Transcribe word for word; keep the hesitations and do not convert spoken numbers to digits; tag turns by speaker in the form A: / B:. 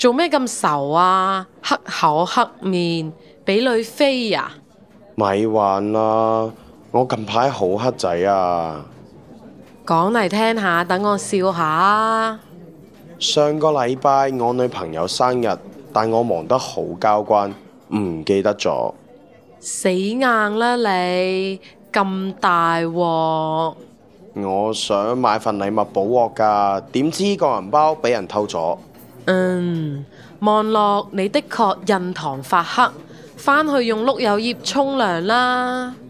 A: 做咩咁愁啊？黑口黑面，俾女飛呀？
B: 咪玩啦，我近排好黑仔啊！
A: 講嚟聽下，等我笑下。
B: 上個禮拜我女朋友生日，但我忙得好交關，唔記得咗。
A: 死硬啦你，咁大鑊！
B: 我想買份禮物補鑊㗎，點知個銀包俾人偷咗。
A: 嗯，望落你的確印堂發黑，返去用碌柚葉沖涼啦。